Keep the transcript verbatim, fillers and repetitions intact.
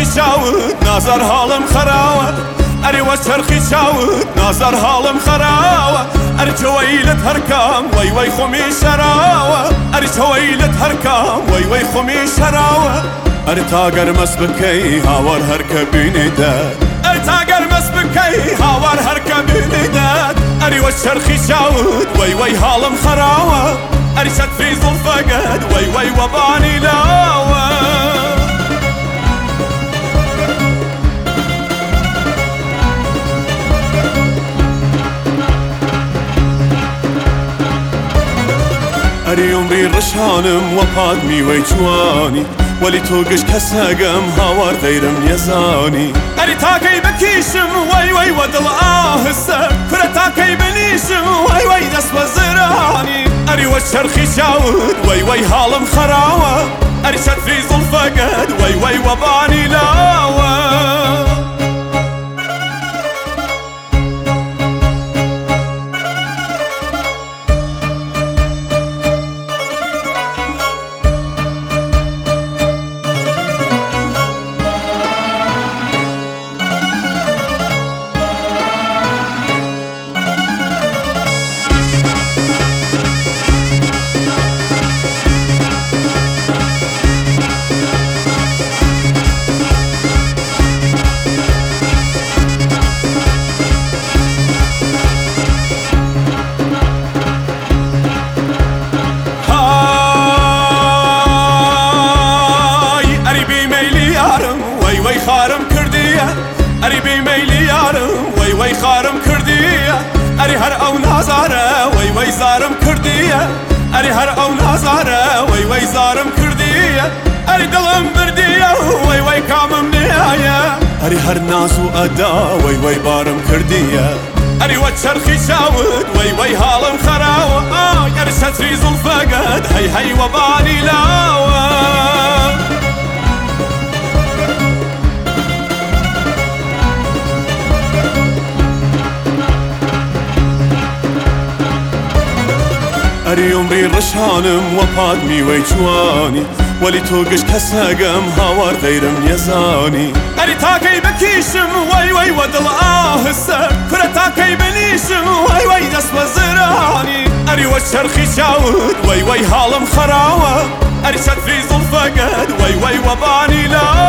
چرخی شاود نظر حالم خراوه اری و چرخی شاود نظر حالم خراوه اری چویلت هر کام وی وی خمی شراوه اری چویلت هر کام وی وی خمی شراوه اری تاگر مس بکی هاور هر کبینی داد اری تاگر مس بکی هاور هر کبینی داد اری و چرخی شاود وی وی حالم خراوه اری شد فی زلفقد وی وی و بانی لاوه اری عمری رشانم و پاد میوی جوانی ولی تو گش کساگم هاوار دیرم یزانی اری تاکی بکیشم وی وی و دل آهسته کره تاکی بنیشم وی وی دست بزرانی اری و چرخی شاود وی وی حالم خراوه اری شد فی زلفقد وی وی و بانی لاوه خارم کردیه اری بی میلی یارم وی وی خارم کردیه اری هر او نازاره وی وی زارم کردیه اری هر او نازاره وی وی زارم کردیه اری دلم بردیه وی وی کامم نیایه اری هر ناز و ادا وی وی بارم کردیه اری و چرخی شاود وی وی حالم خراوه اری ستری زلفقد هی هی و بانی لاوه اری عمری رشانم و پاد میوی جوانی ولی تو گش کساگم هاوار دیرم یزانی اری تاکی بکیشم وی وی و دل آهسته کره تاکی بنیشم وی وی دست بزرانی اری و چرخی شاود وی وی حالم خراوه اری شد فی زلفقد وی وی و بانی لا